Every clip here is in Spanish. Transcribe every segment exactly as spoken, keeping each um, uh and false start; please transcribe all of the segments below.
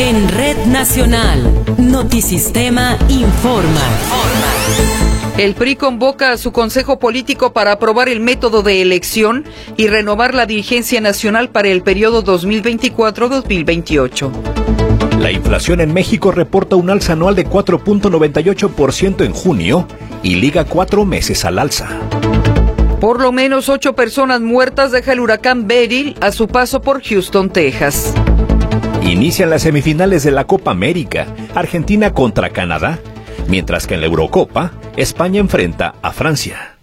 En Red Nacional, Notisistema informa. El P R I convoca a su Consejo Político para aprobar el método de elección y renovar la dirigencia nacional para el periodo dos mil veinticuatro a dos mil veintiocho. La inflación en México reporta un alza anual de cuatro punto noventa y ocho por ciento en junio y liga cuatro meses al alza. Por lo menos ocho personas muertas deja el huracán Beryl a su paso por Houston, Texas. Inician las semifinales de la Copa América, Argentina contra Canadá, mientras que en la Eurocopa, España enfrenta a Francia.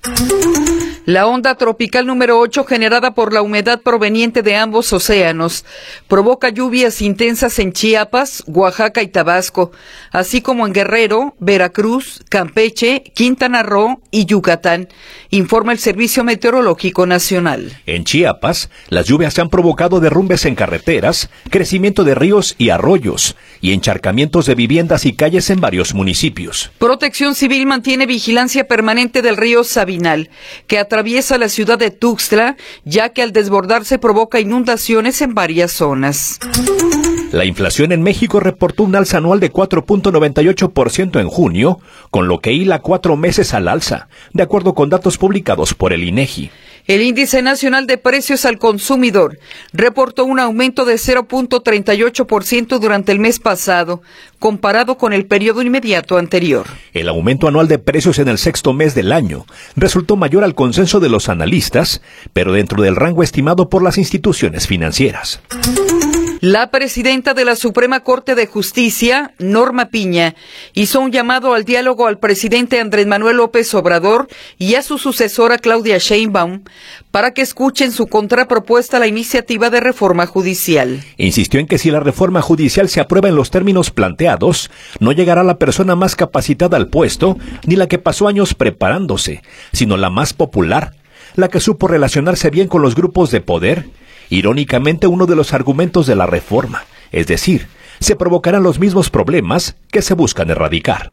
La onda tropical número ocho, generada por la humedad proveniente de ambos océanos, provoca lluvias intensas en Chiapas, Oaxaca y Tabasco, así como en Guerrero, Veracruz, Campeche, Quintana Roo y Yucatán, informa el Servicio Meteorológico Nacional. En Chiapas, las lluvias han provocado derrumbes en carreteras, crecimiento de ríos y arroyos, y encharcamientos de viviendas y calles en varios municipios. Protección Civil mantiene vigilancia permanente del río Sabinal, que atraviesa la ciudad de Tuxtla, ya que al desbordarse provoca inundaciones en varias zonas. La inflación en México reportó un alza anual de cuatro punto noventa y ocho por ciento en junio, con lo que hila cuatro meses al alza, de acuerdo con datos publicados por el INEGI. El Índice Nacional de Precios al Consumidor reportó un aumento de cero punto treinta y ocho por ciento durante el mes pasado, comparado con el periodo inmediato anterior. El aumento anual de precios en el sexto mes del año resultó mayor al consenso de los analistas, pero dentro del rango estimado por las instituciones financieras. La presidenta de la Suprema Corte de Justicia, Norma Piña, hizo un llamado al diálogo al presidente Andrés Manuel López Obrador y a su sucesora Claudia Sheinbaum para que escuchen su contrapropuesta a la iniciativa de reforma judicial. Insistió en que si la reforma judicial se aprueba en los términos planteados, no llegará la persona más capacitada al puesto, ni la que pasó años preparándose, sino la más popular, la que supo relacionarse bien con los grupos de poder. Irónicamente, uno de los argumentos de la reforma, es decir, se provocarán los mismos problemas que se buscan erradicar.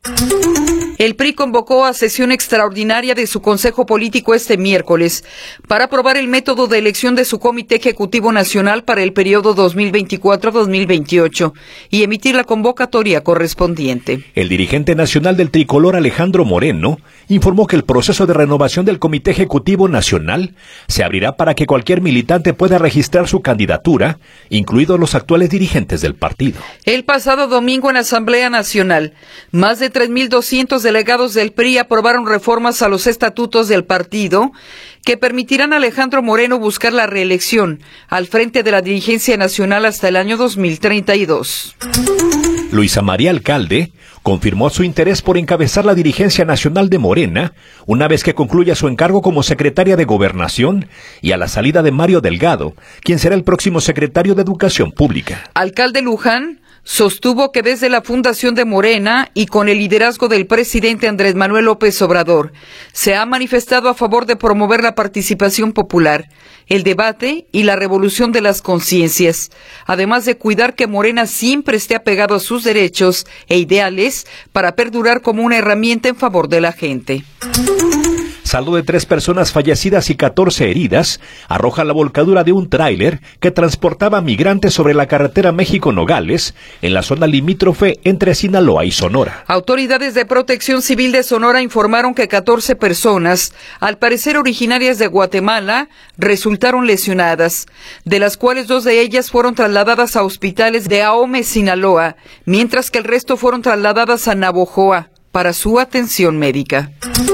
El P R I convocó a sesión extraordinaria de su Consejo Político este miércoles para aprobar el método de elección de su Comité Ejecutivo Nacional para el periodo dos mil veinticuatro a dos mil veintiocho y emitir la convocatoria correspondiente. El dirigente nacional del tricolor, Alejandro Moreno, informó que el proceso de renovación del Comité Ejecutivo Nacional se abrirá para que cualquier militante pueda registrar su candidatura, incluidos los actuales dirigentes del partido. El pasado domingo en Asamblea Nacional, más de tres mil doscientos delegados del P R I aprobaron reformas a los estatutos del partido que permitirán a Alejandro Moreno buscar la reelección al frente de la dirigencia nacional hasta el año dos mil treinta y dos. Luisa María Alcalde confirmó su interés por encabezar la dirigencia nacional de Morena una vez que concluya su encargo como secretaria de Gobernación y a la salida de Mario Delgado, quien será el próximo secretario de Educación Pública. Alcalde Luján sostuvo que desde la fundación de Morena y con el liderazgo del presidente Andrés Manuel López Obrador, se ha manifestado a favor de promover la participación popular, el debate y la revolución de las conciencias, además de cuidar que Morena siempre esté apegado a sus derechos e ideales para perdurar como una herramienta en favor de la gente. Saldo de tres personas fallecidas y catorce heridas arroja la volcadura de un tráiler que transportaba migrantes sobre la carretera México-Nogales, en la zona limítrofe entre Sinaloa y Sonora. Autoridades de Protección Civil de Sonora informaron que catorce personas, al parecer originarias de Guatemala, resultaron lesionadas, de las cuales dos de ellas fueron trasladadas a hospitales de Ahome, Sinaloa, mientras que el resto fueron trasladadas a Navojoa para su atención médica.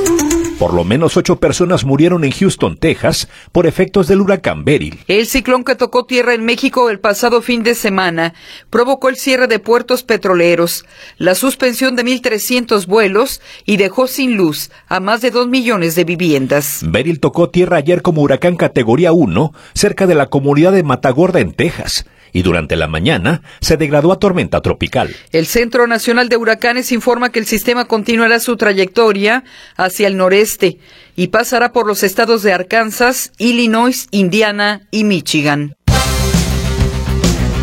Por lo menos ocho personas murieron en Houston, Texas, por efectos del huracán Beryl. El ciclón que tocó tierra en México el pasado fin de semana provocó el cierre de puertos petroleros, la suspensión de mil trescientos vuelos y dejó sin luz a más de dos millones de viviendas. Beryl tocó tierra ayer como huracán categoría uno cerca de la comunidad de Matagorda, en Texas, y durante la mañana se degradó a tormenta tropical. El Centro Nacional de Huracanes informa que el sistema continuará su trayectoria hacia el noreste y pasará por los estados de Arkansas, Illinois, Indiana y Michigan.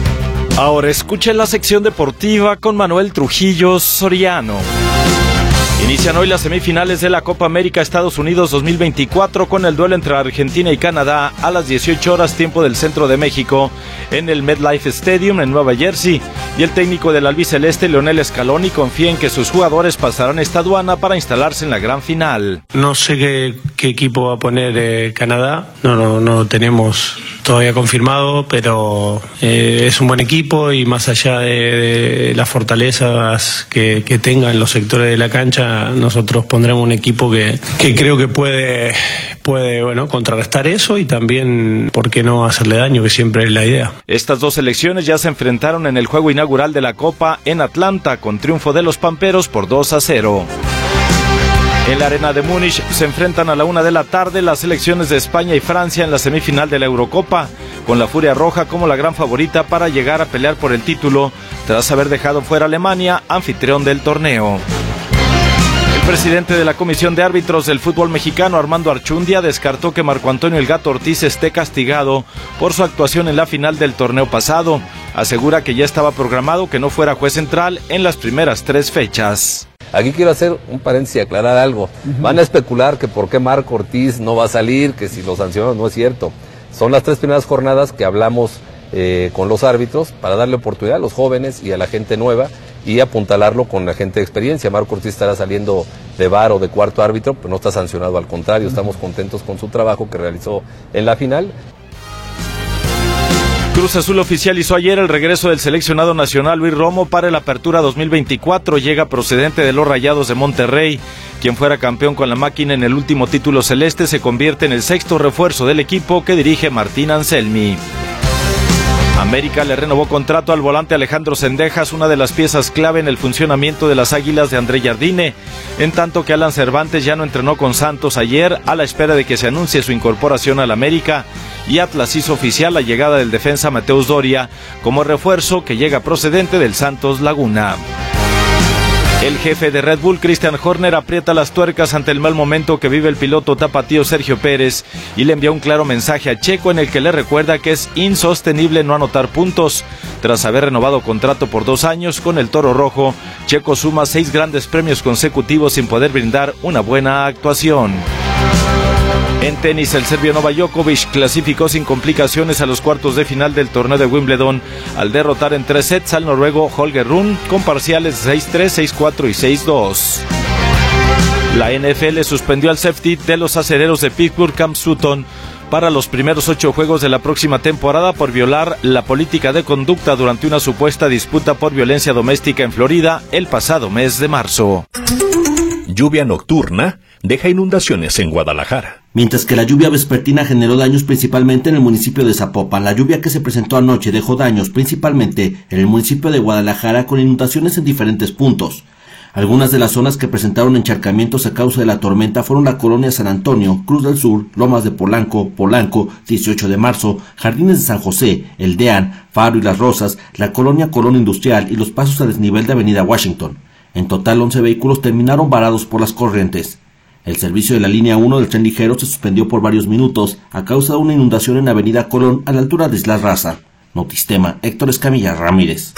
Ahora escuchen la sección deportiva con Manuel Trujillo Soriano. Inician hoy las semifinales de la Copa América Estados Unidos dos mil veinticuatro con el duelo entre Argentina y Canadá a las dieciocho horas tiempo del centro de México en el MetLife Stadium en Nueva Jersey, y el técnico del albiceleste Lionel Scaloni confía en que sus jugadores pasarán esta aduana para instalarse en la gran final. No sé qué, qué equipo va a poner eh, Canadá, no, no, no lo tenemos todavía confirmado, pero eh, es un buen equipo y más allá de, de las fortalezas que, que tenga en los sectores de la cancha, nosotros pondremos un equipo que, que creo que puede, puede bueno, contrarrestar eso y también, ¿por qué no hacerle daño? Que siempre es la idea. Estas dos selecciones ya se enfrentaron en el juego inaugural de la Copa en Atlanta, con triunfo de los Pamperos por dos a cero. En la arena de Múnich se enfrentan a la una de la tarde las selecciones de España y Francia en la semifinal de la Eurocopa, con la Furia Roja como la gran favorita para llegar a pelear por el título, tras haber dejado fuera a Alemania, anfitrión del torneo. El presidente de la Comisión de Árbitros del Fútbol Mexicano, Armando Archundia, descartó que Marco Antonio El Gato Ortiz esté castigado por su actuación en la final del torneo pasado. Asegura que ya estaba programado que no fuera juez central en las primeras tres fechas. Aquí quiero hacer un paréntesis y aclarar algo. Uh-huh. Van a especular que por qué Marco Ortiz no va a salir, que si lo sancionan, no es cierto. Son las tres primeras jornadas que hablamos eh, con los árbitros para darle oportunidad a los jóvenes y a la gente nueva y apuntalarlo con la gente de experiencia. Marco Ortiz estará saliendo de V A R o de cuarto árbitro, pero no está sancionado, al contrario, estamos contentos con su trabajo que realizó en la final. Cruz Azul oficializó ayer el regreso del seleccionado nacional Luis Romo para el Apertura dos mil veinticuatro. Llega procedente de los Rayados de Monterrey. Quien fuera campeón con la máquina en el último título celeste se convierte en el sexto refuerzo del equipo que dirige Martín Anselmi. América le renovó contrato al volante Alejandro Cendejas, una de las piezas clave en el funcionamiento de las Águilas de André Jardine, en tanto que Alan Cervantes ya no entrenó con Santos ayer a la espera de que se anuncie su incorporación al América, y Atlas hizo oficial la llegada del defensa Mateus Doria como refuerzo que llega procedente del Santos Laguna. El jefe de Red Bull, Christian Horner, aprieta las tuercas ante el mal momento que vive el piloto tapatío Sergio Pérez y le envía un claro mensaje a Checo en el que le recuerda que es insostenible no anotar puntos. Tras haber renovado contrato por dos años con el Toro Rojo, Checo suma seis grandes premios consecutivos sin poder brindar una buena actuación. En tenis, el serbio Novak Djokovic clasificó sin complicaciones a los cuartos de final del torneo de Wimbledon al derrotar en tres sets al noruego Holger Rune con parciales seis tres, seis cuatro y seis dos. La N F L suspendió al safety de los acereros de Pittsburgh, Cam Sutton, para los primeros ocho juegos de la próxima temporada por violar la política de conducta durante una supuesta disputa por violencia doméstica en Florida el pasado mes de marzo. Lluvia nocturna deja inundaciones en Guadalajara. Mientras que la lluvia vespertina generó daños principalmente en el municipio de Zapopan, la lluvia que se presentó anoche dejó daños principalmente en el municipio de Guadalajara con inundaciones en diferentes puntos. Algunas de las zonas que presentaron encharcamientos a causa de la tormenta fueron la colonia San Antonio, Cruz del Sur, Lomas de Polanco, Polanco, dieciocho de marzo, Jardines de San José, El Deán, Faro y Las Rosas, la colonia Colón Industrial y los pasos a desnivel de Avenida Washington. En total, once vehículos terminaron varados por las corrientes. El servicio de la línea uno del tren ligero se suspendió por varios minutos a causa de una inundación en Avenida Colón a la altura de Isla Raza. Notistema, Héctor Escamilla Ramírez.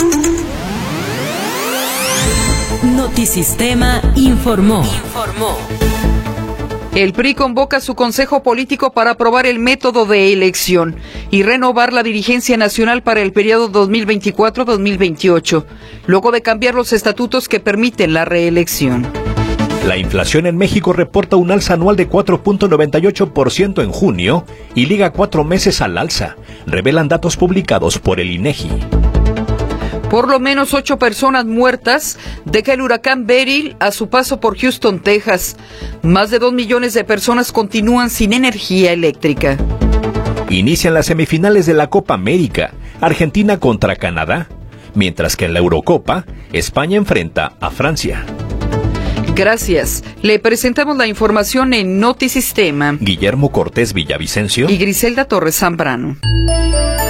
Notisistema informó. Informó. El P R I convoca a su Consejo Político para aprobar el método de elección y renovar la dirigencia nacional para el periodo dos mil veinticuatro a dos mil veintiocho, luego de cambiar los estatutos que permiten la reelección. La inflación en México reporta un alza anual de cuatro punto noventa y ocho por ciento en junio y liga cuatro meses al alza, revelan datos publicados por el INEGI. Por lo menos ocho personas muertas deja el huracán Beryl a su paso por Houston, Texas. Más de dos millones de personas continúan sin energía eléctrica. Inician las semifinales de la Copa América, Argentina contra Canadá, mientras que en la Eurocopa, España enfrenta a Francia. Gracias. Le presentamos la información en Notisistema. Guillermo Cortés Villavicencio y Griselda Torres Zambrano.